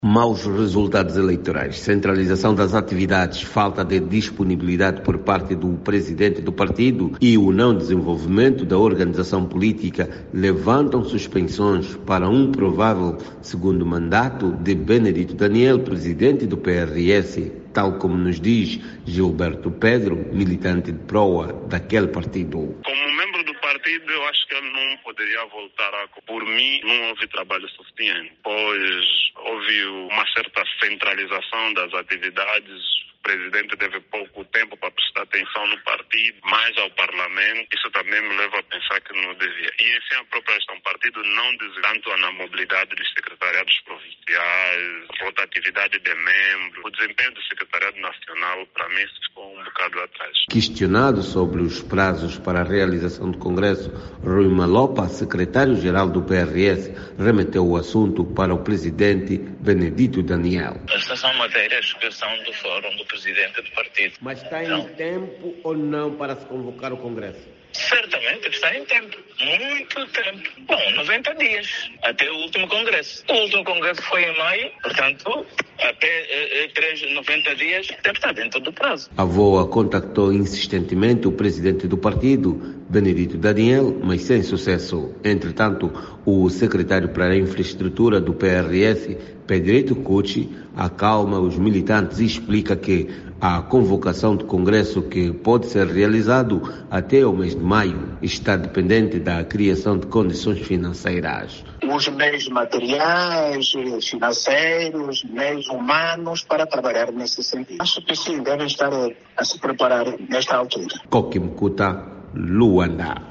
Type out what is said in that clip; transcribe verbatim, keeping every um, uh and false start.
Maus resultados eleitorais, centralização das atividades, falta de disponibilidade por parte do presidente do partido e o não desenvolvimento da organização política levantam suspensões para um provável segundo mandato de Benedito Daniel, presidente do P R S, tal como nos diz Gilberto Pedro, militante de proa daquele partido. Como membro do partido, eu acho que ele não poderia voltar a... Por mim, não houve trabalho suficiente, pois houve uma certa centralização das atividades. O presidente teve pouco tempo para prestar atenção no partido, mais ao parlamento. Isso também me leva a pensar que não devia. E assim a própria gestão do partido não diz tanto na mobilidade dos secretariados provinciais, rotatividade de membros. O desempenho do secretariado nacional, para mim, ficou um bocado atrás. Questionado sobre os prazos para a realização do Congresso, Rui Malopa, secretário-geral do P R S, remeteu o assunto para o presidente Benedito Daniel. Estas são matérias que são do Fórum do presidente do partido. Mas está em tempo ou não para se convocar o Congresso? Certamente está em tempo, muito tempo. Bom, noventa dias, até o último congresso. O último congresso foi em maio, portanto, até eh, noventa dias deve estar dentro do prazo. A VOA contactou insistentemente o presidente do partido, Benedito Daniel, mas sem sucesso. Entretanto, o secretário para a infraestrutura do P R S, Pedrito Cucci, acalma os militantes e explica que a convocação do Congresso, que pode ser realizado até o mês de maio, está dependente da criação de condições financeiras. Os meios materiais, financeiros, meios humanos para trabalhar nesse sentido. Acho que sim, devem estar a se preparar nesta altura. Coquimcuta, Luanda.